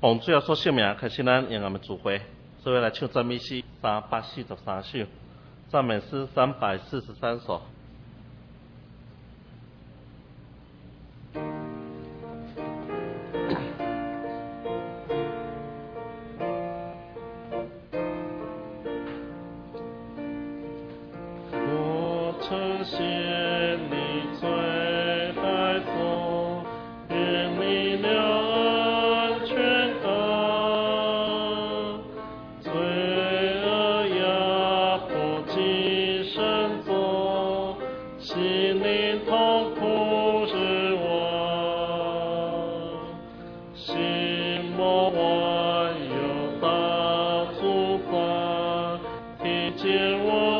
奉主耶稣圣名，开始咱用我们主会，所以来唱赞美诗343首，赞美诗343首。我称谢你最爱做，愿你了恩全恩，罪恶压迫今生做，心灵痛苦是我，心魔万有大主管，听见我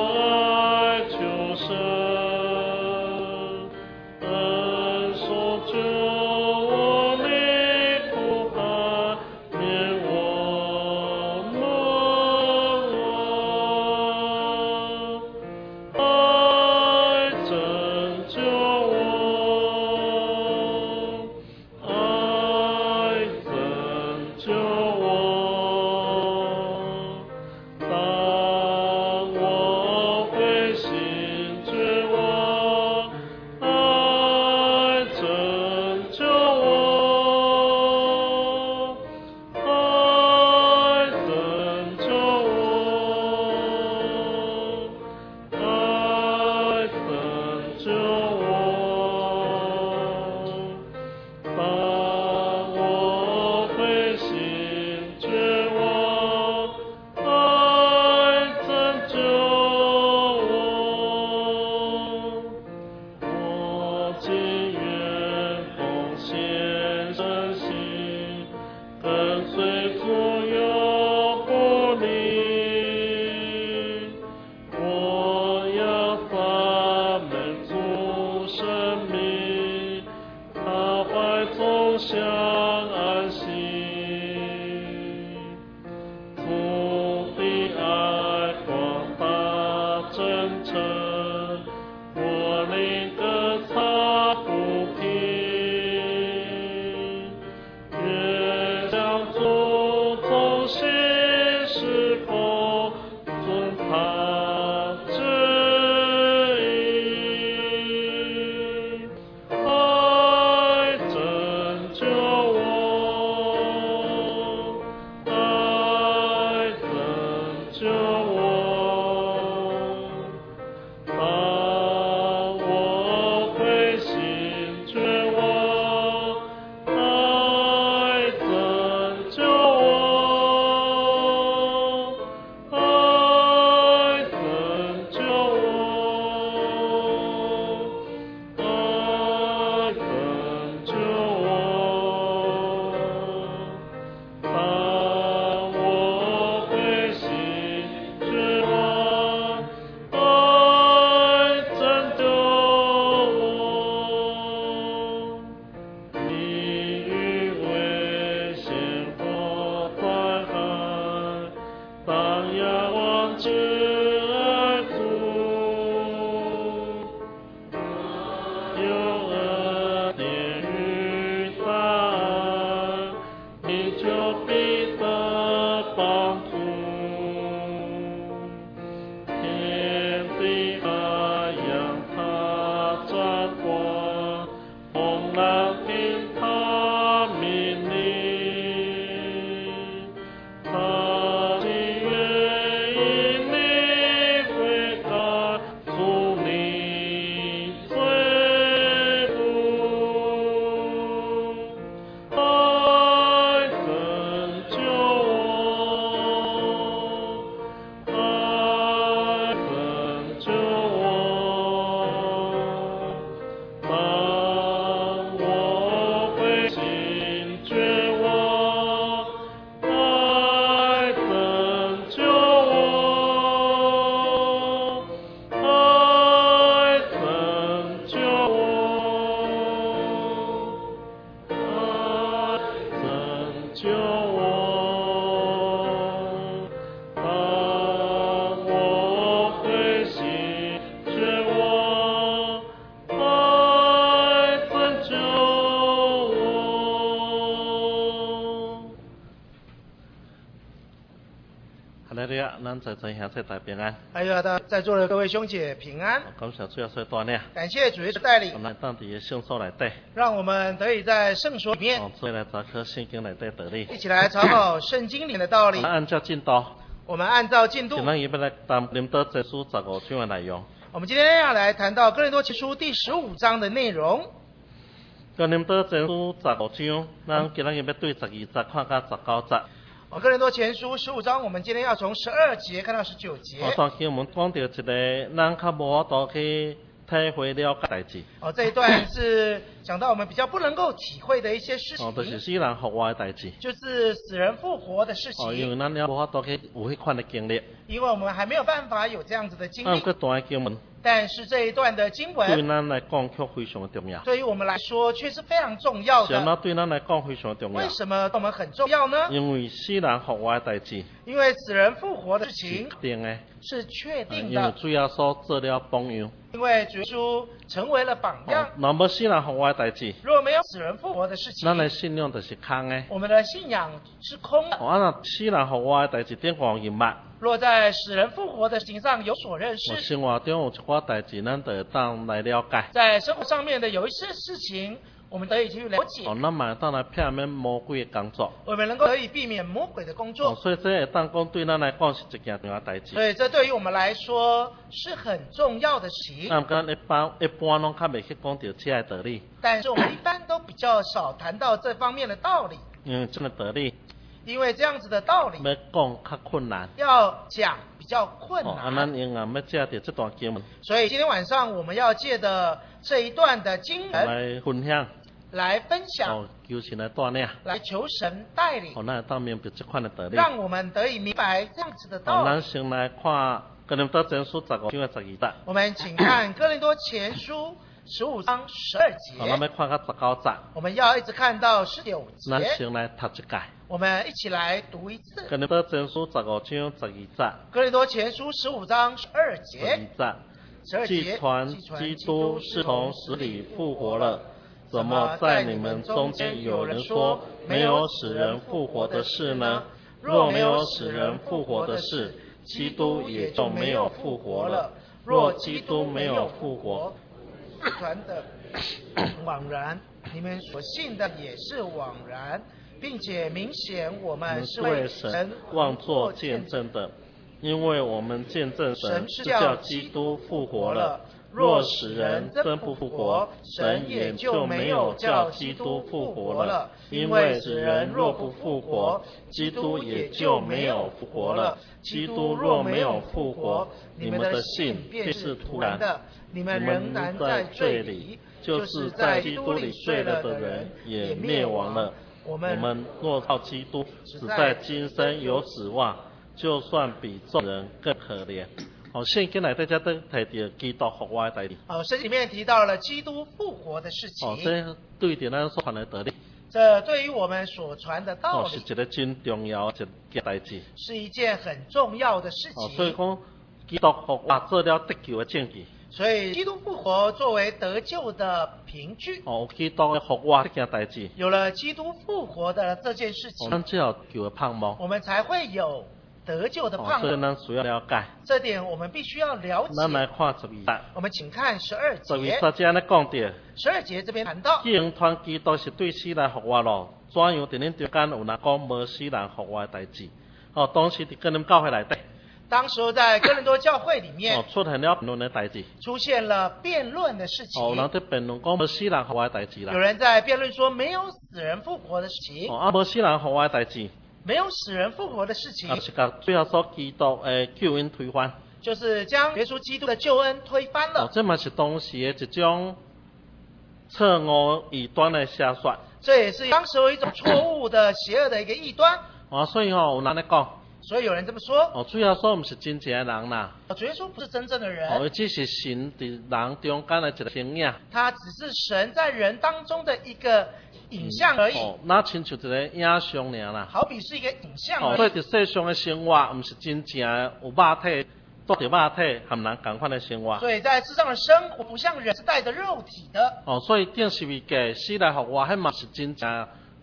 哈利路亚，咱在真兄弟大平安。 还有在座的各位兄姐平安。 感谢主耶稣的带领。 感谢主耶稣带领。 我们当地圣所内底。 让我们得以在圣所里面。 所以来查考圣经内底道理。 一起来查考圣经里的道理。 按照进度。 我们按照进度。 今天要来谈林德前书15章的内容。 我们今天要来谈到哥林多前书第15章的内容。 哥林多前书15章，咱今天要对12节看到19节。 哥林多前书15章，我们今天要从12节看到19节。 这段经文讲到一个咱较无法度去体会了解代志。 这一段是讲到我们比较不能够体会的一些事情。 就是死人复活的代志。 就是死人复活的事情。 因为咱了无法度去有迄款的经历。 因为我们还没有办法有这样子的经历。 这段经文。 但是这一段的经文对咱来讲却非常的重要。 对于我们来说却是非常重要的。 什么对咱来讲非常重要？ 为什么对我们很重要呢？ 因为死人复活的代志。 因为死人复活的事情是确定的。 因为主耶稣做了榜样。 因为主耶稣成为了榜样。 若无死人复活的代志， 若没有死人复活的事情， 咱的信仰就是空的。 我们的信仰是空的。 若死人复活的代志顶有认捌。 若在死人复活的事情上有所认识， 生活中有一寡代志，咱就会当来了解。 在生活上面的有一些事情，我们得以去了解。 咱嘛当来避免魔鬼的工作。 我们能够得以避免魔鬼的工作。 所以这会当讲对咱来讲是一件重要代志。 所以这对于我们来说是很重要的事情。 咱一般拢较袂去讲到这个道理。 但是我们一般都比较少谈到这方面的道理。 因为这个道理。 因为这样子的道理要讲较困难， 要讲比较困难。 咱应要借着这段经文。 所以今天晚上我们要借的这一段的经文来分享， 来分享， 求神来带领， 来求神带领， 咱当明白这款的道理， 让我们得以明白这样子的道理。 咱先来看哥林多前书15章12节。 我们请看哥林多前书15章12节。 咱要看到19节。 我们要一直看到19节。 咱先来读一届。 我们一起来读一次。 哥林多前书15章12节。 哥林多前书15章12节。12节。 既传基督是从死里复活了，怎么在你们中间有人说没有使人复活的事呢？若没有使人复活的事，基督也就没有复活了。若基督没有复活， 传的枉然，你们所信的也是枉然，并且明显我们是为神妄作见证的，因为我们见证神是叫基督复活了。若使人真不复活，神也就没有叫基督复活了。因为使人若不复活，基督也就没有复活了。基督若没有复活，你们的信便是徒然的，你们仍然在罪里，就是在基督里睡了的人也灭亡了。我们若靠基督，只在今生有指望，就算比众人更可怜。圣经内底才都提到基督复活的代志。 圣经里面提到了基督复活的事情。 这对着咱所传的道理。 这对于我们所传的道理。 是一个真重要的一件代志。 是一件很重要的事情。 所以讲，基督复活做了得救的证据。 所以基督复活作为得救的凭据。 基督的复活这件代志。 有了基督复活的这件事情， 咱才有救的盼望。 我们才会有得救的盼望。 所以咱需要了解。 这点我们必须要了解。 咱来看12节。 我们请看12节。 12节呢讲到。 12节这边谈到。 既然传基督是对死人复活了，怎样伫恁中间有人讲无死人复活的代志？当时伫哥林教会内底。 当时在哥林多教会里面。 出现了辩论的代志。 出现了辩论的事情。 有人在辩论讲无死人复活的代志啦。 有人在辩论说没有死人复活的事情。 无死人复活的代志。 没有使人复活的事情， 是把最后所基督的救恩推翻， 就是将耶稣基督的救恩推翻了。 这嘛是当时的一种错误异端的邪说。 这也是当时有一种错误的邪恶的一个异端。 所以有人在讲。 所以有人这么说。 主耶稣不是真正的人啦。 主耶稣不是真正的人。 只是神在人中间的一个形影。 他只是神在人当中的一个影像而已。 那亲像一个影像尔啦。 好比是一个影像而已。 所以在世上的生活，不是真正有肉体，带着肉体和人同款的生活。 所以在世上的生活不像人是带着肉体的。 所以定是为假死来复活，迄嘛是真正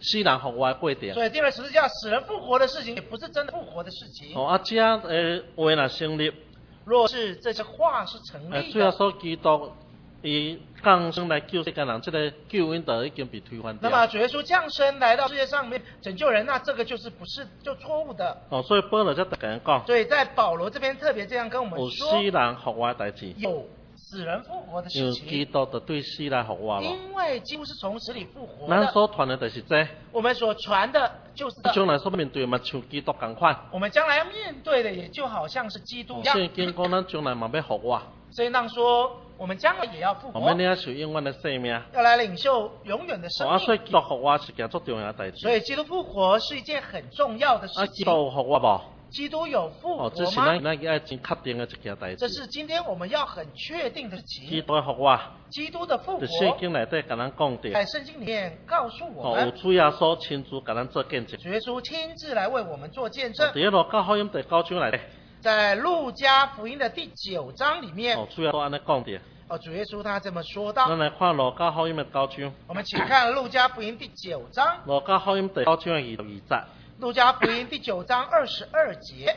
死人复活的过程。 所以钉了十字架使人复活的事情，也不是真的复活的事情。 这话若成立， 若是这些话是成立的， 主耶稣基督伊降生来救世间人，这个救恩就已经被推翻掉。 那么主耶稣降生来到世界上面拯救人，那这个就是不是就错误的。 所以保罗才特别讲， 所以在保罗这边特别这样跟我们说， 有死人复活的代志， 有死人复活的事情。 基督就对死来复活了。 因为几乎是从死里复活咱的。 所传的就是这， 我们所传的就是将来所面对嘛像基督同款。 我们将来要面对的也就好像是基督一样。 圣经讲咱将来嘛要复活。 所以那说我们将来也要复活。 我们领受永远的生命。 要来领受永远的生命。 所以基督复活是件足重要的代志。 所以基督复活是一件很重要的事情。 基督有复活无？ 基督有复活吗？ 这是咱要真确定的一件代志。 这是今天我们要很确定的事情。 基督的复活。 基督的复活。 圣经内底跟咱讲的。 在圣经里面告诉我们。 有主耶稣亲自跟咱做见证。 主耶稣亲自来为我们做见证。 在路加福音第9章内底。 在路加福音的第9章里面。 主耶稣安尼讲的。 主耶稣他这么说道。 咱来看路加福音的9章。 我们请看路加福音第9章。 路加福音第9章22节。 路加福音第9章22节。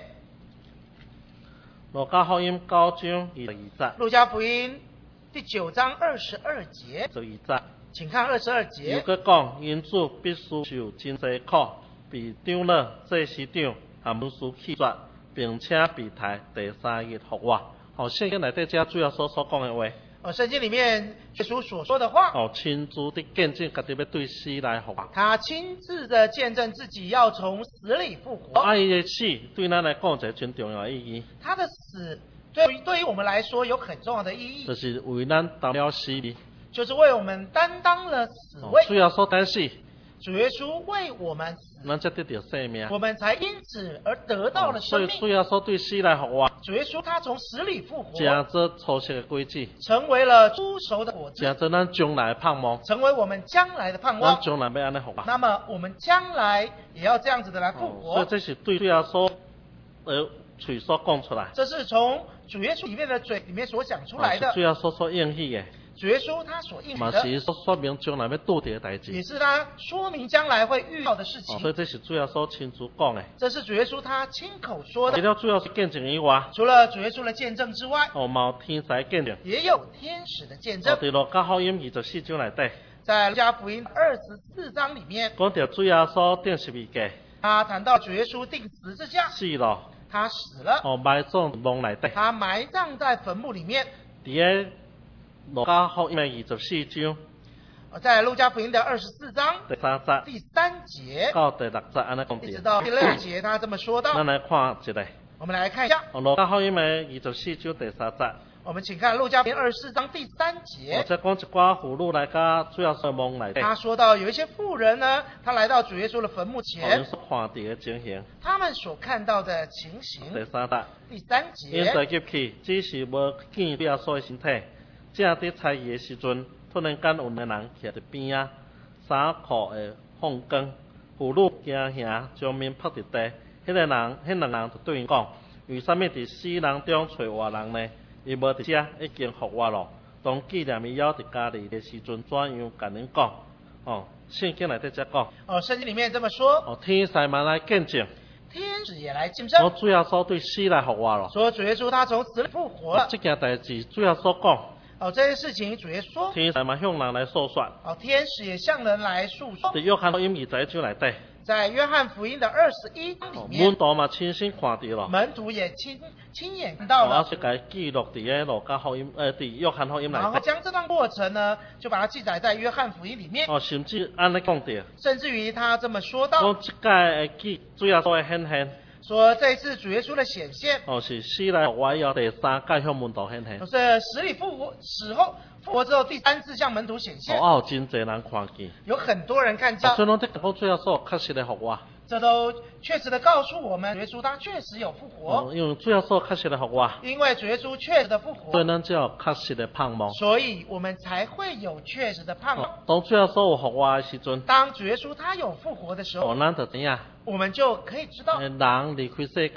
路加福音9章22节。 路加福音第9章22节。 22节。 请看22节。 又搁讲，因主必须受真济苦，被长老、祭司长和文士弃绝，并且被抬第3日复活。圣经内底这主要所讲的话。 圣经里面耶稣所说的话。 亲自的见证，家己要对死来复活。 他亲自的见证自己要从死里复活。 伊的死对咱来讲有一个真重要的意义。 他的死对于我们来说有很重要的意义。 就是为咱担了死罪。 就是为我们担当了死位。 主耶稣担死。 主耶稣为我们死， 咱才得到生命， 我们才因此而得到了生命。 所以主耶稣对死来复活。 主耶稣他从死里复活， 成做初熟的果子， 成为了初熟的果子， 成做咱将来的盼望， 成为我们将来的盼望。 咱将来要安尼复活。 那么我们将来也要这样子的来复活。 所以这是对主耶稣嘴所讲出来。 这是从主耶稣里面的嘴里面所讲出来的。 主耶稣所应许的。 主耶稣他所应许的， 嘛是说明将来要拄着的代志， 也是他说明将来会遇到的事情。 所以这是主耶稣亲自讲的。 这是主耶稣他亲口说的。 除了主耶稣见证以外， 除了主耶稣的见证之外， 嘛有天使见证， 也有天使的见证。 在路加福音24章内底， 在路加福音24章里面， 讲到主耶稣定十字架， 他谈到主耶稣定十字架， 死了， 他死了， 埋葬墓内底， 他埋葬在坟墓里面。 在路加福音24章， 在路加福音的24章第3节， 第3节到第6节安尼讲。 一直到第6节，他这么说道。 咱来看一个。 我们来看一下。 路加福音24章第3节。 我们请看路加福音24章第3节。 再讲一寡妇女来到主耶稣的墓内底。 他说到有一些妇人呢，他来到主耶稣的坟墓前， 所看到的情形。 他们所看到的情形。 第3节。 第3节。 因在入去，只是无见主耶稣的身体。正伫猜疑的时阵，突然间有个人徛伫边仔，衫裤会放光。妇女惊吓，将面扑伫地。迄两人就对因讲：为什么伫死人中找活人呢？伊无伫遮，已经复活了。当纪念伊还伫家里的时阵，怎样甲恁讲？圣经内底则讲。 圣经里面这么说。 天使嘛来见证。 天使也来见证。 主耶稣对死来复活了。 说主耶稣他从死里复活了。 这件代志，主耶稣讲。 这些事情主耶稣说。 天使嘛向人来诉说。 天使也向人来诉说。 在约翰福音21章内底。 在约翰福音的21章里面。 门徒嘛亲身看到了。 门徒也亲眼看到了。 是给记录在路加福音伫约翰福音内底。 然后将这段过程呢，就把它记载在约翰福音里面。 甚至安尼讲到。 甚至于他这么说到。 讲这届记主耶稣的显现。 说这一次主耶稣的显现。 是死来复活以后第3届向门徒显现。 是死里复活，死后复活之后第3次向门徒显现。 有真侪人看见。 有很多人看见。 所以讲，这个主耶稣确实的复活。 这都确实的告诉我们，主耶稣他确实有复活。 因为主耶稣确实的复活。 因为主耶稣确实的复活。 所以咱才有确实的盼望。 所以我们才会有确实的盼望。 当主耶稣有复活的时阵。 当主耶稣他有复活的时候。 咱就知影。 我们就可以知道。 人离开世间。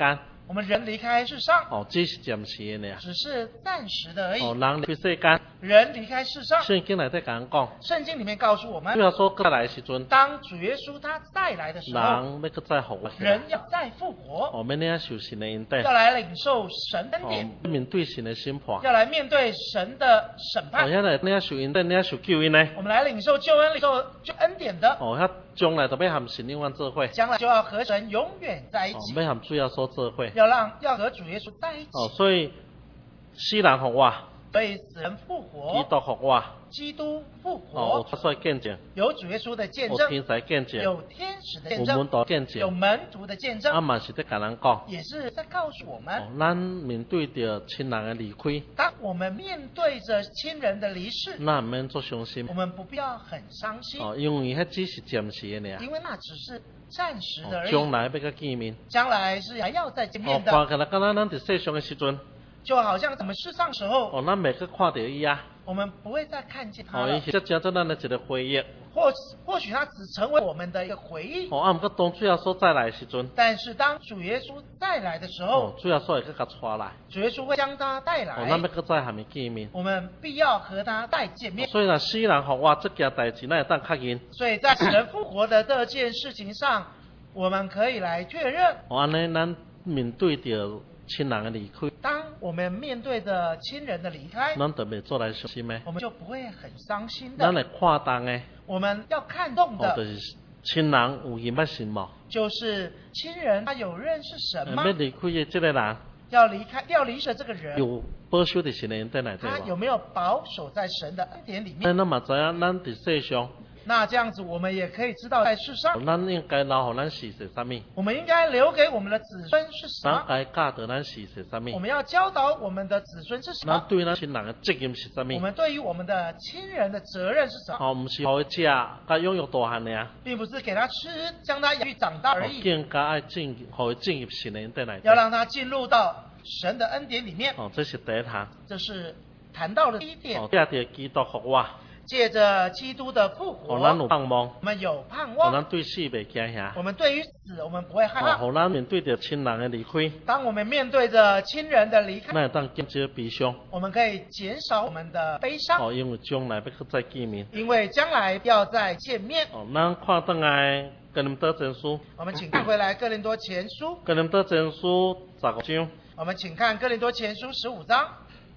我们人离开世上， 只是暂时的尔。 只是暂时的而已。 人离开世间， 人离开世上， 圣经内底讲讲， 圣经里面告诉我们， 主耶稣再来的时阵， 当主耶稣他再来的时候， 人要再复活起来， 人要再复活， 要领受神的恩典， 要来领受神恩典， 面对神的审判， 要来面对神的审判， 要来领受恩典，领受救恩呢。 我们来领受救恩，领受恩典的， 将来就要和神永远做伙， 将来就要和神永远在一起， 要和主耶稣做伙， 要和主耶稣在一起。 所以死人复活， 所以死人复活， 基督复活， 基督复活， 有出所见证， 有主耶稣的见证， 有天使见证， 有天使的见有证， 门徒见证， 有门徒的见证， 嘛是在跟人讲， 也是在告诉我们， 咱面对着亲人的离开， 当我们面对着亲人的离世， 咱唔免做伤心， 我们不必要很伤心， 因为迄只是暂时的尔， 因为那只是暂时的而已， 将来要再见面， 将来是还要再见面的。 看起来敢若咱伫世上的时阵， 就好像我们世上时候， 咱未去看到伊啊， 我们不会再看见他了。 伊是只做咱的一个回忆。 或许他只成为我们的一个回忆。 毋过当主耶稣再来的时阵， 但是当主耶稣再来的时候， 主耶稣会去甲带来， 主耶稣会将他带来。 咱要再和伊见面， 我们必要和他再见面。 所以若死人复活这件代志，咱会当确认。 所以在死人复活的这件事情上，我们可以来确认。 安尼，咱面对着亲人的离开， 当我们面对着亲人的离开， 咱就袂做来伤心的， 我们就不会很伤心的。 咱会看重的， 我们要看重的， 就是亲人有认捌神无？ 就是亲人他有认识神吗？ 要离开的这个人， 要离世这个人， 有保守伫神的恩典内底他有没有保守在神的恩典里面？ 咱嘛知影，咱伫世上。 那这样子，我们也可以知道，在世上， 咱应该留予咱是啥物？ 我们应该留给我们的子孙是什么？ 咱该教导咱是啥物？ 我们要教导我们的子孙是什么？ 咱对咱亲人的责任是啥物？ 我们对于我们的亲人的责任是什么？ 毋是互伊食，甲养育大汉尔， 并不是给他吃，将他养育长大而已。 更加爱互伊进入神的恩典内底， 要让他进入到神的恩典里面。 这是第一项。 这是谈到的第一点。 借着基督复活。 借着基督的复活， 咱有盼望， 我们有盼望， 咱对死袂惊吓， 我们对于死我们不会害怕， 咱面对着亲人的离开， 当我们面对着亲人的离开， 咱会当减少悲伤， 我们可以减少我们的悲伤， 因为将来要再见面， 因为将来要再见面。 咱看转来哥林多前书， 我们请看回来哥林多前书， 哥林多前书15章， 我们请看哥林多前书15章。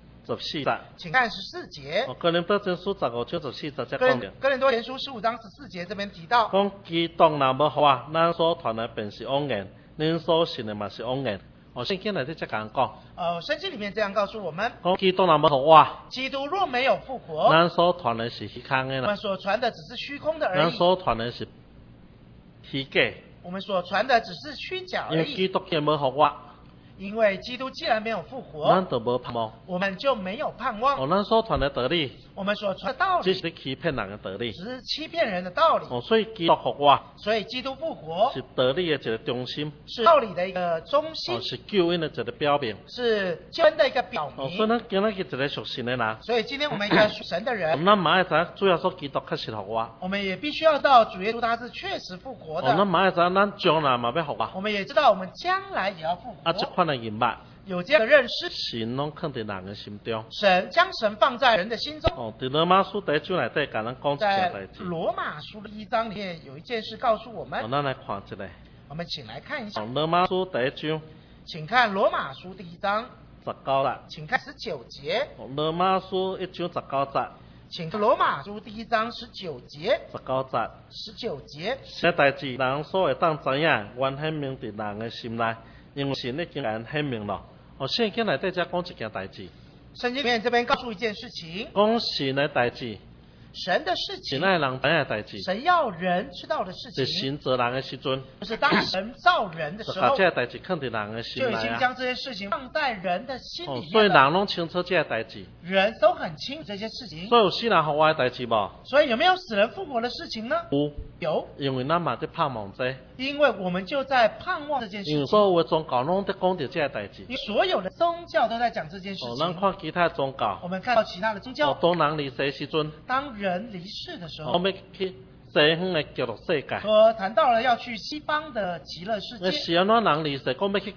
14节， 请看14节。 哥林多前书15章14节才讲的。 哥林多前书15章14节这边提到， 讲基督若无复活，咱所传的便是妄言，恁所信的嘛是妄言。圣经内底才讲。 圣经里面这样告诉我们， 讲基督若无复活， 基督若没有复活， 咱所传的是虚空的啦。 我们所传的只是虚空的而已。 咱所传的是虚假。 我们所传的只是虚假而已。 因为基督既无复活。 因为基督既然没有复活， 咱就无盼望， 我们就没有盼望。 咱所传的道理， 我们所传的道理， 只是欺骗人的道理， 只是欺骗人的道理。 所以基督复活， 所以基督复活是道理的一个中心， 是道理的一个中心， 是救恩的一个表明， 是救恩的一个表明。 所以咱今日一个属神的人， 所以今天我们一个属神的人， 咱嘛爱知主耶稣基督确实复活， 我们也必须要知道主耶稣他是确实复活的。 咱嘛爱知咱将来嘛要复活， 我们也知道我们将来也要复活。 这款的认捌。 有这样的认识， 神拢放在人的心中。 神将神放在人的心中。 在罗马书第1章内底，甲咱讲一件代志。 罗马书的1章里面有一件事告诉我们。 咱来看一下。 我们请来看一下。 罗马书第1章。 请看罗马书第1章 19节。 请看19节。 罗马书1章19节。 请看罗马书第1章19节。 19节。 19节。 这代志人所会当知影，原显明伫人的心内，因为神已经显明了。圣经内底才讲一件代志。 圣经里面这边告诉一件事情， 讲神的代志， 神的事情， 神爱人知影的代志， 神要人知道的事情， 是神造人的时阵， 就是当神造人的时候， 把这代志放在人的心内就已经将这些事情放在人的心里面。 所以人拢清楚这代志， 人都很清楚这些事情。 所以有死人复活的代志无？ 所以有没有死人复活的事情呢？有， 因为咱嘛在盼望这。 因为我们就在盼望这件事情。 因为所有的宗教拢在讲着这代志。 所有的宗教都在讲这件事情。 咱看其他的宗教。 我们看到其他的宗教。 当人离世时阵。 当人离世的时候。 我们去西方的极乐世界。 和谈到了要去西方的极乐世界。 是安怎人离世，讲要去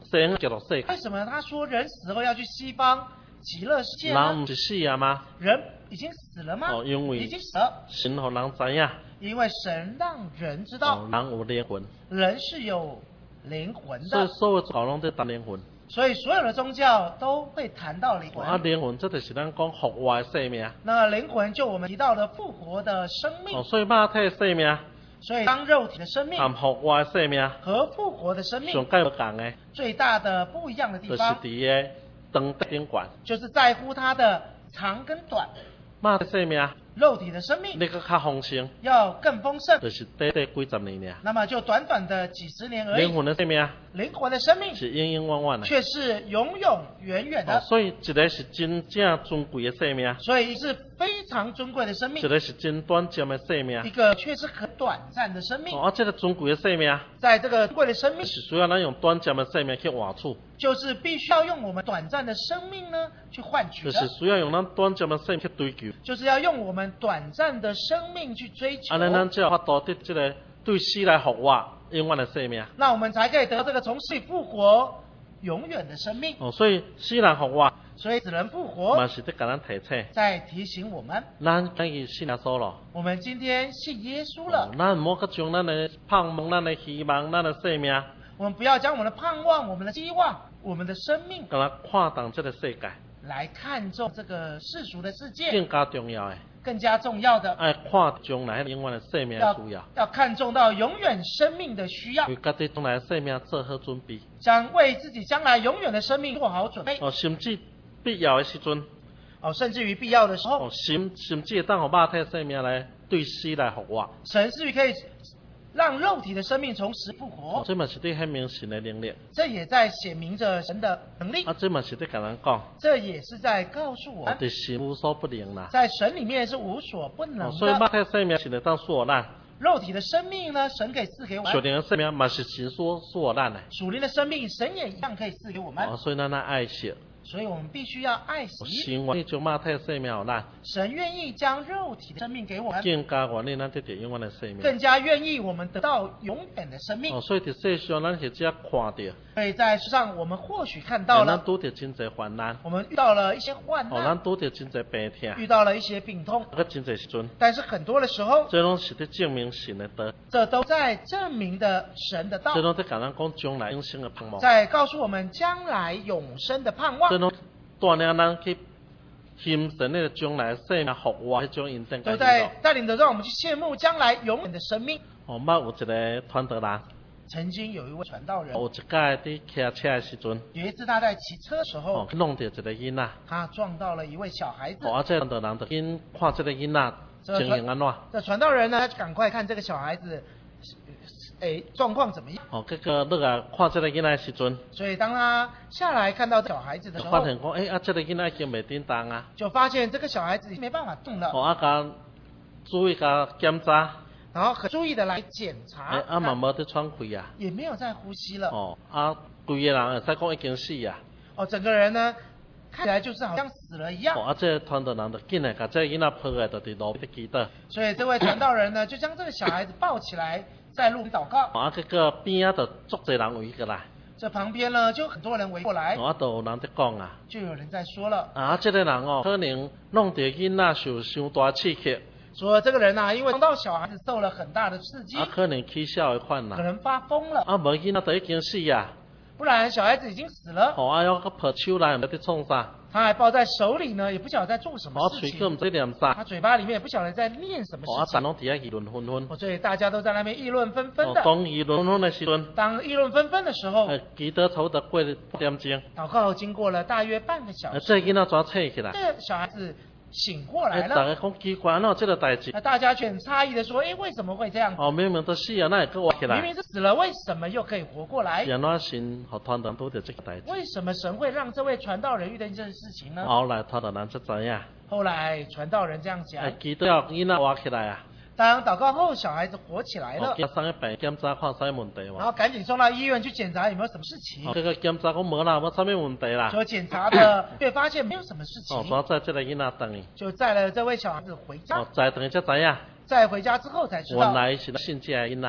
生叫做世界。 为什么他说人死后要去西方极乐世界呢？ 人不是死啊吗？ 人已经死了吗？ 因为已经死了。 神让人知影， 因为神让人知道， 人有灵魂， 人是有灵魂所以的。 所有宗教拢在谈灵魂。 所以所有的宗教都会谈到灵魂。 灵魂这就是咱讲复活的生命。 那灵魂就我们提到的复活的生命。 所以肉体的生命， 所以当肉体的生命和复活的生命和复活的生命上介不同的， 最大的不一样的地就是方， 伫个长短顶悬。 就是在乎它的长跟短。 肉体生命， 肉体的生命你搁较丰盛， 要更丰盛， 就是短几十年尔。 那么就短短的几十年而已。 灵魂的生命， 灵魂的生命是永永远远的， 却是永永远远的。 所以一个是真正尊贵的生命， 所以是非常尊贵的生命。 一个是真短暂的生命， 一个却是很短暂的生命。 这个尊贵的生命， 在这个尊贵的生命， 是需要咱用短暂的生命去换取， 就是必须要用我们短暂的生命呢去换取的， 就是需要用咱短暂的生命去追求， 就是要用我们短暂的生命去追求。 咱才有法度得这个对死来复活永远的生命。 那我们才可以得这个从死里复活永远的生命。 所以死人复活， 所以死人复活， 嘛是在甲咱提醒， 在提醒我们， 咱今日信耶稣咯。 我们今天信耶稣了， 咱唔好去将咱的盼望、咱的希望、咱的生命， 我们不要将我们的盼望、我们的希望、我们的生命， 甲咱看重这个世界， 来看重这个世俗的世界。 更加重要的， 更加重要的， 爱看将来永远的生命的需要， 要看重到永远生命的需要， 为家己将来的生命做好准备， 将为自己将来永远的生命做好准备。 甚至必要的时阵， 甚至于必要的时候， 甚至会当互肉体的生命来对死来复活。 神至于可以让肉体的生命从死复活， 这嘛是在显明神的能力， 这也在显明着神的能力。 这嘛是在跟咱讲， 这也是在告诉我们， 神无所不能啦。 在神里面是无所不能的。 所以肉体的生命是会当属咱。 肉体的生命呢，神可以赐给我们； 属灵的生命嘛是神所属咱的。 属灵的生命，神也一样可以赐给我们。 所以咱爱惜。 所以我们必须要爱惜。 神愿意将肉体的生命予咱， 神愿意将肉体的生命给我们， 更加愿意咱得到永远的生命， 更加愿意我们得到永远的生命。 所以在世上咱是只看到， 所以在世上我们或许看到了， 咱拄着真侪患难， 我们遇到了一些患难， 咱拄着真侪病痛， 遇到了一些病痛， 真侪时阵， 但是很多的时候， 这拢是在证明神的道， 这都在证明的神的道， 这拢在跟咱讲将来永生的盼望， 在告诉我们将来永生的盼望， 这拢带领咱去欣赏那个将来生命复活迄种因定。 都在带领着让我们去羡慕将来永远的生命。 捌有一个传道人， 曾经有一位传道人， 有一届伫骑车的时阵， 有一次他在骑车的时候， 弄到一个囡仔， 他撞到了一位小孩子。 这传道人就紧看这个囡仔情形安怎。 这传道人呢，他就赶快看这个小孩子，状况怎么样？ 结果你啊看这个囡仔的时阵， 所以当他下来看到小孩子的时候， 发现讲，这个囡仔已经袂叮当啊， 就发现这个小孩子没办法动了。 甲注意甲检查， 然后很注意的来检查， 嘛无得喘气啊， 也没有在呼吸了。 规个人会使讲已经死啊。 整个人呢看起来就是好像死了一样。 这个传道人就紧来甲这个囡仔抱来，就伫路边祈祷。 所以这位传道人呢，就将这个小孩子抱起来，在路边祷告。 结果边仔就足侪人围过来。 这旁边呢，就很多人围过来。 就有人在讲啊。 就有人在说了。 这个人可能弄到囡仔受伤大刺激。 说这个人因为撞到小孩子受了很大的刺激。 可能起笑的款啦。 可能发疯了。 无囡仔就已经死啊。 不然小孩子已经死了。 要个抱手来，唔知在创啥。 他还抱在手里呢，也不晓得在做什么事情。 嘴唔知念啥。 他嘴巴里面也不晓得在念什么事情。 拢伫遐议论纷纷。 所以大家都在那边议论纷纷的。 当议论纷纷的时阵。 当议论纷纷的时候。 祈祷差不多过8点钟。 祷告经过了大约半个小时。 这囡仔怎醒起来？ 这小孩子醒过来了。 大家讲奇怪，哪有这个代志？ 大家却很诧异的说：“为什么会这样？ 明明都死啊，那也搁活起来？ 明明是死了，为什么又可以活过来？ 原来神和传道人都有这个代志。 为什么神会让这位传道人遇到这件事情呢？ 后来传道人才知影。 后来传道人这样讲。 祈祷囡仔活起来啊！ 当祷告后，小孩子活起来了。 送去病检查看啥问题然后赶紧送到医院去检查有没有什么事情。 这个检查讲无啦，无啥物问题啦。 就检查的却发现没有什么事情。 载这个囡仔等于。 就载了这位小孩子回家。 载等于才知影。 载回家之后才知道。 原来是信这个囡仔。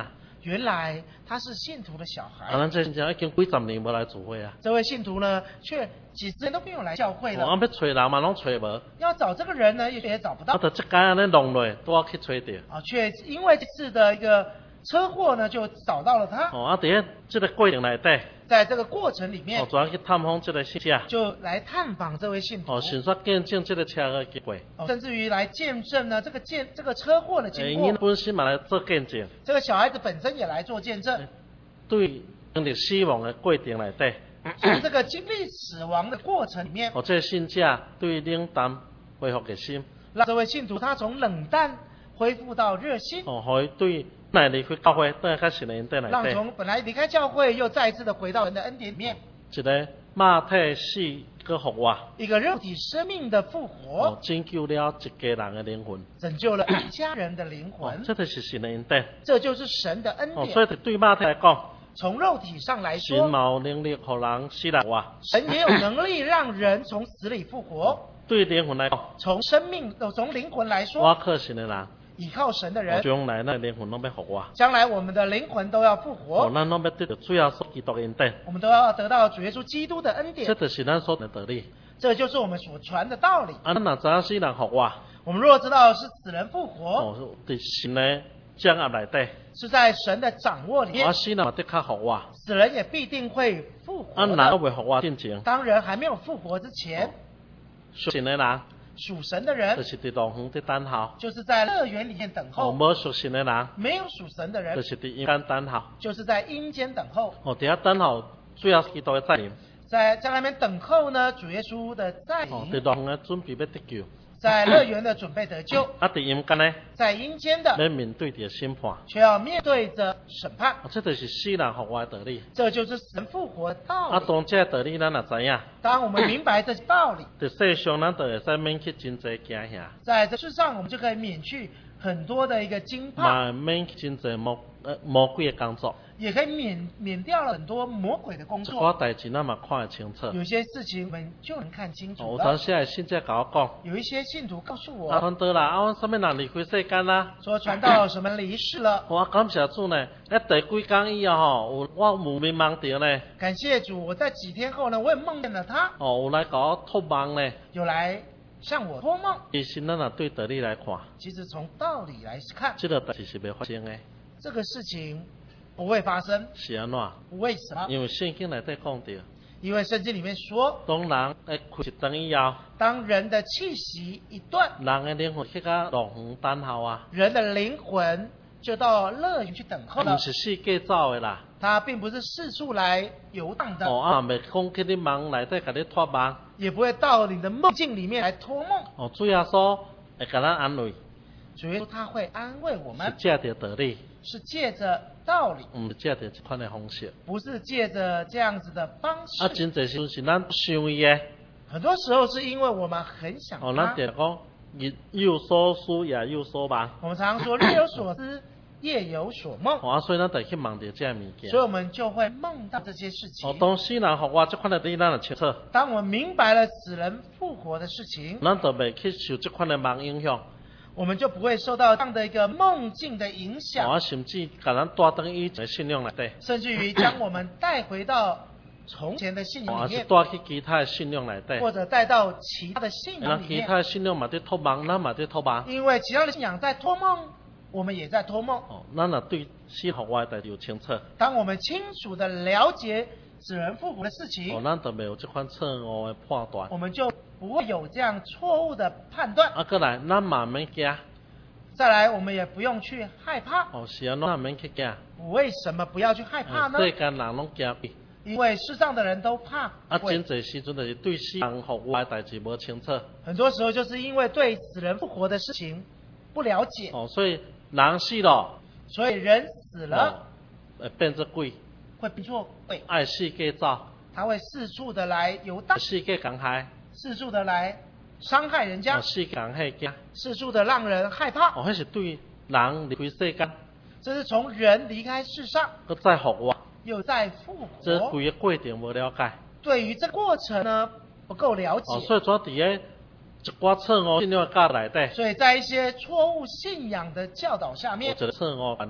原来他是信徒的小孩。 咱这已经几十年无来聚会啊。 这位信徒呢，却几十年都没有来教会了。 要找人嘛，拢找无。 要找这个人呢，也找不到。 就这间安尼弄落，都要去找到。 却因为这次的一个车祸呢，就找到了他。 伫这个过程内底， 在这个过程里面， 主要去探访这个信者， 就来探访这位信徒。 先说见证这个车的经过， 甚至于来见证呢这个车祸的经过。 本身嘛来做见证。 这个小孩子本身也来做见证。 对经历死亡的过程内底， 从这个经历死亡的过程里面， 这个信者对冷淡恢复热心， 让这位信徒他从冷淡恢复到热心。 可以对来离开教会，对较神的恩典内底， 让从本来离开教会，又再一次的回到人的恩典里面。 一个肉体死个复活， 一个肉体生命的复活， 拯救了一家人的灵魂， 拯救了一家人的灵魂。 这就是神的恩典， 这就是神的恩典。 所以对肉体来讲， 从肉体上来说， 神有能力让人死来活， 神也有能力让人从死里复活。 对灵魂来讲， 从灵魂来说， 我靠神的人， 依靠神的人， 将来那灵魂都要复活， 将来我们的灵魂都要复活， 咱都要得到主耶稣基督的恩典， 我们都要得到主耶稣基督的恩典。 这就是咱所的道理， 这就是我们所传的道理。 咱若知影死人复活， 我们若知道是死人复活， 在神的掌握内底， 是在神的掌握里面， 死人嘛的确复活， 死人也必定会复活的。 人未复活之前， 当人还没有复活之前， 神的人。 属神的人就是在乐园的等候， 就是在乐园里面等候。 无属神的人， 没有属神的人， 就是在阴间等候， 就是在阴间等候。 伫遐等候主耶稣基督的再临， 在那边等候呢，主耶稣的再临。 在乐园的准备要得救， 在乐园的准备得救。 在阴间呢， 在阴间的要面对着审判， 却要面对着审判。 这就是死人复活的道理。 这就是神复活的道理。 当这道理咱也知影， 当我们明白这道理， 在世上咱就会使免去真济惊吓。 在这世上，我们就可以免去很多的一个惊怕， 免去真济魔鬼的工作， 也可以免掉了很多魔鬼的工作。 有代志咱嘛看得清楚， 有些事情我们就能看清楚了。 有当时的信者甲我讲， 有一些信徒告诉我， 传道啦，阮什么人离开世间啦？ 说传道什么离世了。 我感谢主呢，第几天以后我无眠梦到呢。 感谢主，我在几天后呢，我也梦见了他。 有来甲我托梦呢。 有来向我托梦。 其实咱若对道理来看， 其实从道理来看， 这个代志是袂发生的。 这个事情不会发生。 是安怎？ 为什么？ 因为圣经内底讲到， 因为圣经里面说， 当人开一灯以后， 当人的气息一断， 人的灵魂去到乐园等候啊。 人的灵魂就到乐园去等候了。 不是四界走的啦。 他并不是四处来游荡的。 袂讲去你梦内底甲你托梦， 也不会到你的梦境里面来托梦。 主耶稣会甲咱安慰。 主耶稣他会安慰我们。 是借着道理。 是借着道理。 唔是借着这款的方式。 不是借着这样子的方式。 真侪时是咱想伊的。 很多时候是因为我们很想他。 咱就讲日有所思，夜有所梦。 我们常说日有所思。夜有所梦， 所以咱得去梦到这物件， 所以我们就会梦到这些事情。 当死人复活这款的道理，咱就清楚。 当我们明白了死人复活的事情， 咱就袂去受这款的梦影响， 我们就不会受到这样的一个梦境的影响。 甚至把咱带到以前的信仰内底， 甚至于将我们带回到从前的信仰里面， 带去其他的信仰内底， 或者带到其他的信仰里面。 其他的信仰嘛在托梦，咱嘛在托梦， 因为其他的信仰在托梦。我们也在托梦。 咱若对死复活的代志有清楚。 当我们清楚的了解死人复活的事情， 咱就没有这款错误的判断。 我们就不会有这样错误的判断。 过来，咱嘛免惊。 再来，我们也不用去害怕。 是啊，咱免去惊。 为什么不要去害怕呢？ 世间人拢惊鬼。 因为世上的人都怕。 真侪时阵就是对死人复活的代志无清楚。 很多时候就是因为对死人复活的事情不了解。 所以。人死了， 所以人死了， 变作鬼， 会变作鬼， 爱四界走， 他会四处的来游荡， 四界讲害， 四处的来伤害人家， 四界讲害惊， 四处的让人害怕。 那是对人离开世间， 这是从人离开世上， 再复活， 又再复活， 这规个过程无了解， 对于这过程呢不够了解， 所以主要伫个。一寡错误信仰教内底， 所以在一些错误信仰的教导下面， 有一个错误观念，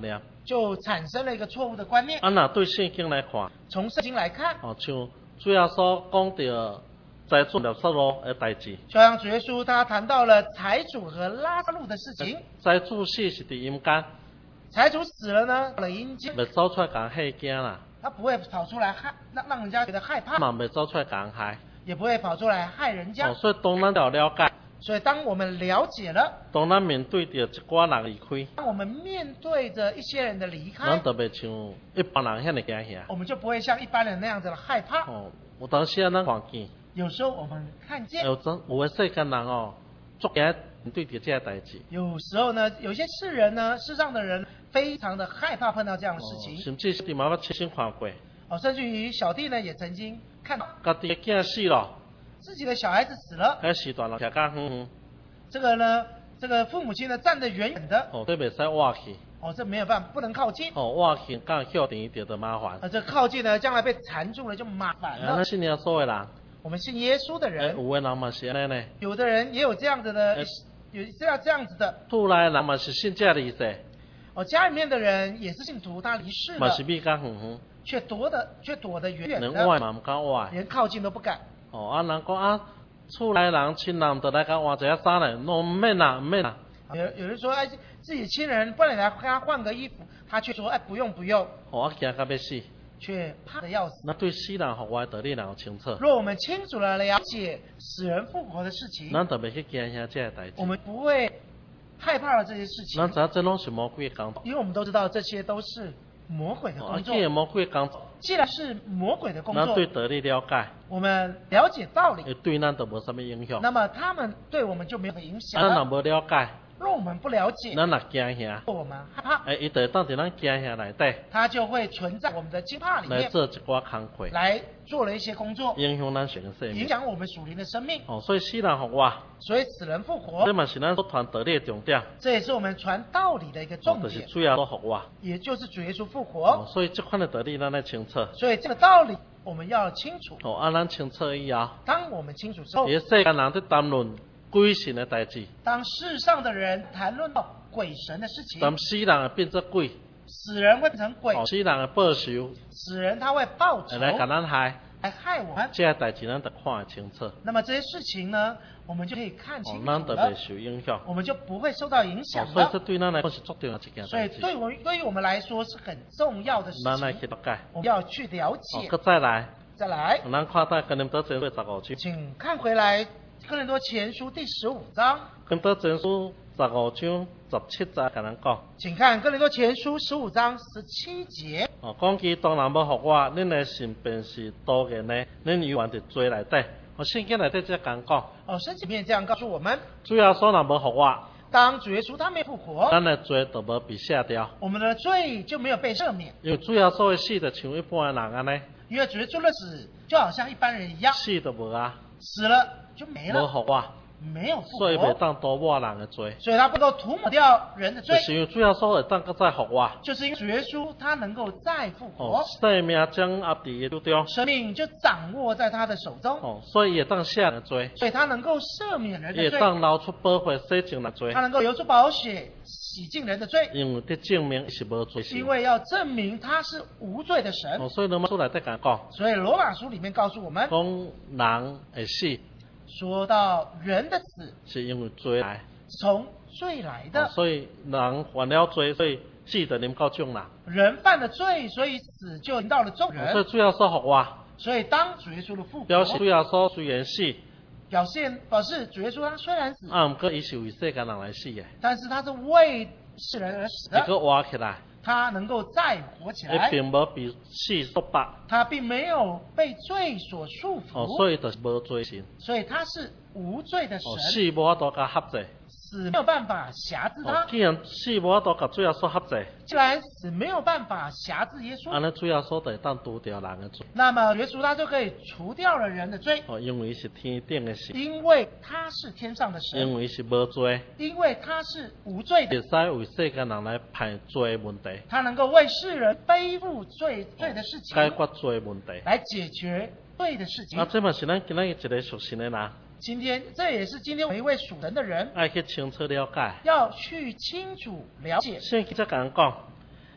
就产生了一个错误的观念。 若对圣经来看， 从圣经来看， 像主耶稣讲到财主拉撒路的代志， 就像主耶稣他谈到了财主和拉撒路的事情。 财主死是伫阴间， 财主死了呢，到了阴间， 袂走出来甲人吓惊啦， 他不会跑出来让人家觉得害怕， 嘛袂走出来甲人害， 也不会跑出来害人家。 所以当咱了解。 所以，当我们了解了， 当咱面对着一寡人离开， 当我们面对着一些人的离开， 咱就袂像一般人遐尼惊吓， 我们就不会像一般人那样子的害怕。 有当时咱看见， 有时候我们看见， 有的世间人足惊面对着这些代志。 有时候呢，有些世人呢，世上的人非常的害怕碰到这样的事情， 甚至是妈妈亲身看过。 甚至于小弟呢，也曾经看到， 家己的囝死了。 自己的小孩子死了， 迄时段人徛甲远， 这个呢，这个父母亲呢站得远远的， 这袂使挖去， 这没有办法，不能靠近， 挖去刚跳顶一点的麻烦， 这靠近呢，将来被缠住了就麻烦了。 那信耶稣的人， 我们信耶稣的人， 有的人嘛是安尼呢， 有的人也有这样子的，有这样子的， 厝内人嘛是信这离世， 家里面的人也是信徒，他离世了， 嘛是比较远远， 却躲得远远的， 连挖嘛唔敢挖， 连靠近都不敢。 人讲厝内人亲人就来甲换一下衫嘞，唔免啦，唔免啦。 有人说，自己亲人，不然你来跟他换个衣服，他却说，不用不用。 惊到要死， 却怕得要死。 那对死人复活的道理有清楚。 若我们清楚了了解死人复活的事情， 咱就袂去惊吓这代志。 我们不会害怕了这些事情。 咱知影这拢是魔鬼的工作， 因为我们都知道这些都是魔鬼的工作。 既然魔鬼的工作， 既然是魔鬼的工作， 咱对道理了解， 我们了解道理， 对咱就无什么影响。 那么他们对我们就没有影响。 咱若无了解， 若我们不了解， 咱若惊吓， 我们害怕， 伊就会当伫咱惊吓内底， 它就会存在我们的惊怕里面， 来做一寡工课， 来做了一些工作， 影响咱属灵生命， 影响我们属灵的生命。 所以死人复活， 所以死人复活， 这嘛是咱所传道理的重点。 这也是我们传道理的一个重点， 就是主耶稣复活， 也就是主耶稣复活。 所以这款的道理咱要清楚。 所以这个道理我们要清楚。 咱清楚以后， 当我们清楚之后， 世间人在谈论鬼神的代志， 当世上的人谈论到鬼神的事情， 当死人会变作鬼， 死人会变成鬼， 死人会报仇， 死人他会报仇来甲咱害， 来害我们。 这些代志咱得看得清楚。 那么这些事情呢，我们就可以看清楚咱就袂受影响， 我们就不会受到影响了。 所以这对咱来说是重要的一件所以对于我们来说是很重要的事情。 咱来去了解， 我们要去了解。 再来，咱看到哥林多前书15章， 请看回来哥林多前书第15章。 哥林多前书15章17节跟咱讲， 请看哥林多前书15章17节。 讲基督若无复活，恁的信便是多言呢，恁永远伫罪内底。圣经内底这样讲。 圣经里面这样告诉我们： 主耶稣若无复活， 当主耶稣他没复活， 咱的罪就无被赦掉， 我们的罪就没有被赦免。 因为主耶稣的死就像一般的人安尼， 因为主耶稣的死就好像一般人一样， 死就无啊， 死了就没了， 无复活。 没有复活， 所以袂当涂抹人的罪， 所以他不能涂抹掉人的罪。 就是因为主耶稣会当再复活， 就是因为主耶稣他能够再复活， 生命掌握伫伊手中， 生命就掌握在他的手中， 所以伊会当赦人的罪， 所以他能够赦免人的罪， 伊会当流出宝血洗净人的罪， 他能够流出宝血洗净人的罪， 因为得证明伊是无罪神， 因为要证明他是无罪的神。 所以罗马书内底讲， 所以罗马书里面告诉我们， 讲人会死。 说到人的死是因为罪来， 从罪来的， 所以人犯了罪，所以死就临到众人。 人犯了罪，所以死就临到了众人。 所以主耶稣复活， 所以当主耶稣的复活， 表示主耶稣虽然死， 表示主耶稣他虽然死， 不过伊是为世间人来死的， 但是他是为世人而死的， 一个活起来。 他能够再活起来， 并无被死所绑， 他并没有被罪所束缚， 所以就是无罪神， 所以他是无罪的神， 死无法度甲合制， 死没有办法辖制他。 既然死无法度甲主耶稣合制， 既然死没有办法辖制耶稣， 安尼主耶稣就会当除掉人的罪， 那么耶稣他就可以除掉了人的罪， 因为伊是天顶的神， 因为他是天上的神， 因为伊是无罪， 因为他是无罪的， 会使为世间人来判罪的问题， 他能够为世人背负罪的事情， 解决罪的问题， 来解决罪的事情。 这嘛是咱今日一个属神的人。 这也是今天每一位属神的人爱去清楚了解， 要去清楚了解。 圣经在讲，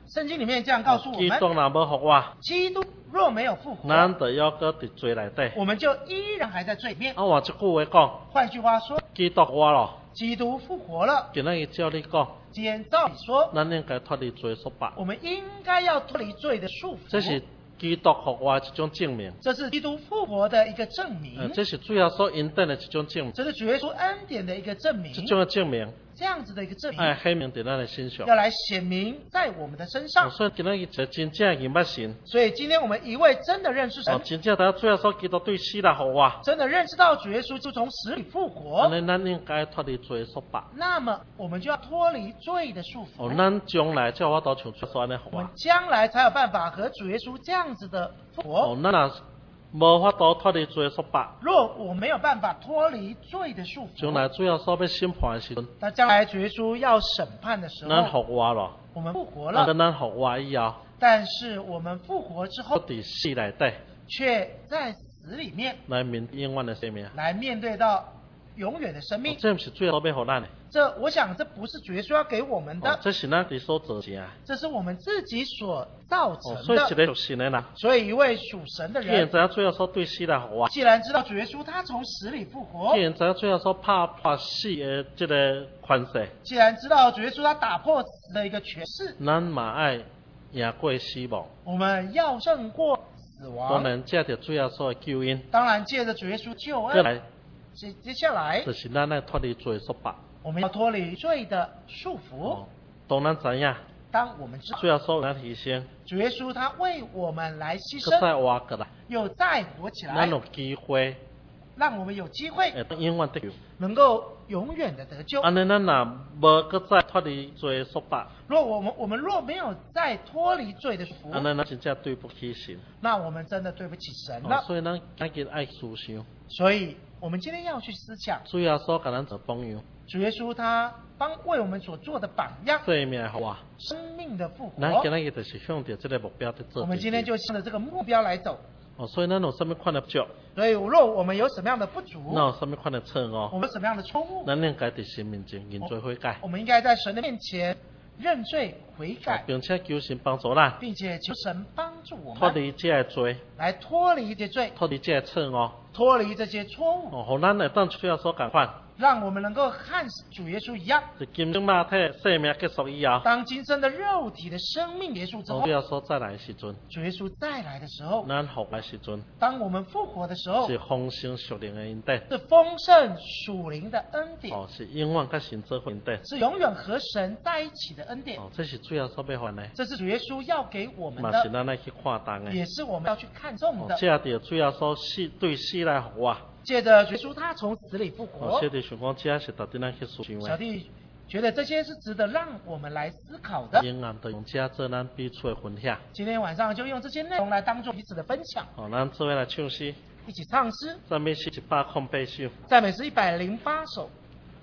圣经里面这样告诉我们： 基督若无复活， 基督若没有复活， 咱就要搁伫罪内底。 我们就依然还在罪里面。 啊，换一句话讲， 换句话说， 基督复活咯， 基督复活了。 今日照你讲， 今天照理说， 咱应该脱离罪束缚。 我们应该要脱离罪的束缚。 这是基督复活的一种证明。 这是基督复活的一个证明。 这是主要所恩典的一种证明。 这是主耶稣恩典的一个证明。 这种的证明。 这样子的一个证明， 显明在咱的身上， 要来显明在我们的身上。 所以今日一个真正认捌神。 所以今天我们一位真的认识神， 真正大家主要说基督对死来复活， 真的认识到主耶稣就从死里复活。 那咱应该脱离罪束缚。 那么我们就要脱离罪的束缚。 咱将来才有法度像主耶稣安尼复活。 我们将来才有办法和主耶稣这样子的复活。 咱若无法度脱离罪束缚， 若我没有办法脱离罪的束缚， 将来主要说要审判的时阵， 那将来主耶稣要审判的时候， 咱复活了， 我们复活了， 跟咱复活以后， 但是我们复活之后， 伫死内底， 却在死里面来面永远的生命， 来面对到永远的生命。 这不是主要要互咱的。 我想这不是主耶稣要给我们的， 这是咱自己所做成啊。 这是我们自己所造成的。 所以一个属神的人， 所以一位属神的人， 既然知道主要说对死来复活， 既然知道主耶稣他从死里复活， 既然知道主要说拍破死的这个权势， 既然知道主耶稣他打破死的一个权势， 咱嘛爱赢过死亡。 我们要胜过死亡。 当然借着主要说的救恩， 当然借着主耶稣救恩。接下来就是咱爱脱离罪束缚。 我们要脱离罪的束缚。 当咱知影， 当我们知道主要说咱牺牲， 主耶稣他为我们来牺牲， 再活过来， 又再活起来， 咱有机会， 让我们有机会永远得救， 能够永远的得救。 安尼咱若无搁再脱离罪束缚， 若我们若没有再脱离罪的束缚， 安尼咱真正对不起神， 那我们真的对不起神了。 所以咱赶紧爱思想。 所以我们今天要去思想， 主要说给咱做榜样。 主耶稣他为我们所做的榜样， 生命复活， 生命的复活。 咱今日就是向着这个目标在做。 我们今天就向着这个目标来走。 所以咱有什么款的不足？ 所以若我们有什么样的不足， 那有什么款的错误？ 我们有什么样的错误？ 咱应该在神面前认罪悔改。 我们应该在神的面前认罪悔改， 并且求神帮助咱， 并且求神帮助我们脱离这个罪， 来脱离这罪， 脱离这个错误， 脱离这些错误。 互咱会当需要所共款， 让我们能够和主耶稣一样， 是今生肉体生命结束以后， 当今生的肉体的生命结束之后， 主耶稣再来的时阵， 主耶稣再来的时候， 咱复活的时阵， 当我们复活的时候， 是丰盛属灵的恩典， 是丰盛属灵的恩典， 是永远跟神做恩典， 是永远和神在一起的恩典。 这是主要所要还的， 这是主耶稣要给我们的， 嘛是咱来去看重的， 也是我们要去看重的。 借着主要所对死来复活， 借着主耶稣他从死里复活， 小弟想讲这是值得咱去思想的。 小弟觉得这些是值得让我们来思考的。 今晚就用这做咱彼此的分享。 今天晚上就用这些内容来当做彼此的分享。 咱做伙来唱诗， 一起唱诗。 赞美诗108首， 赞美诗108首。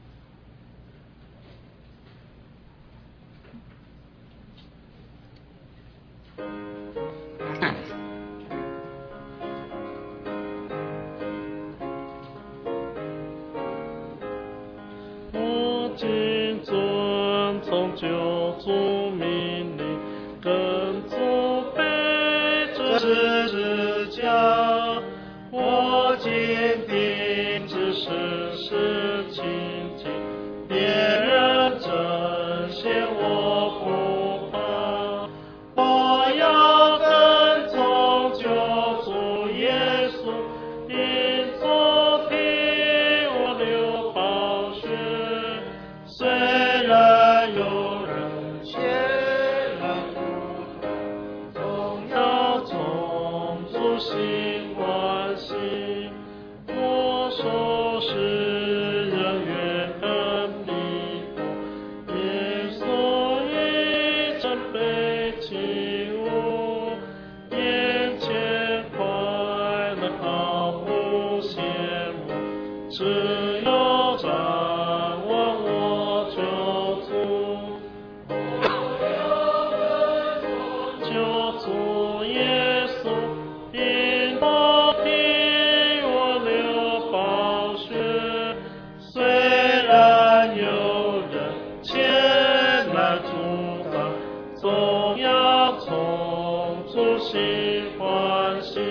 我谨遵从救主命令，跟从背着十字架，我坚定只是亲近，别人争先我不怕，我要跟从救主耶稣，因昨天我流宝血，虽然有人却然不同，总要从主心关心。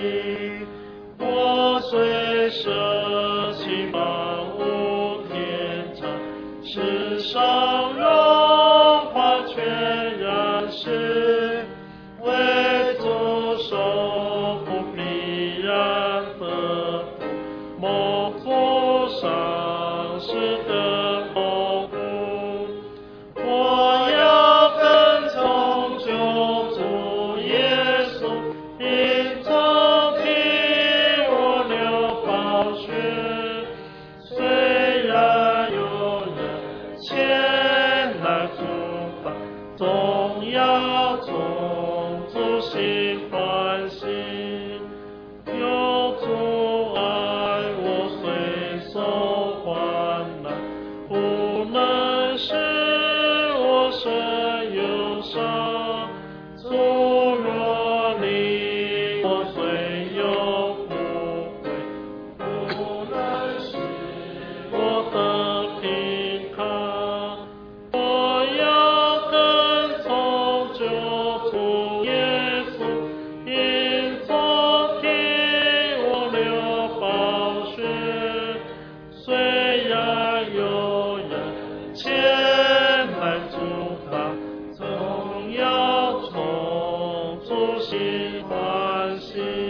我虽舍弃万物天长，世上荣华全然是，唯主守护必然得福，蒙福赏识的丰富。我要跟从救主耶稣，因曾替我流宝血，虽然有人前来阻挡，总要从主心欢喜。有主爱我虽受患难，不能使我生忧伤。主若离我虽有不悔，不能使我得平康。我要跟从救主耶稣，因曾替我流宝血，虽然有人前来阻挡，总要从主心欢喜。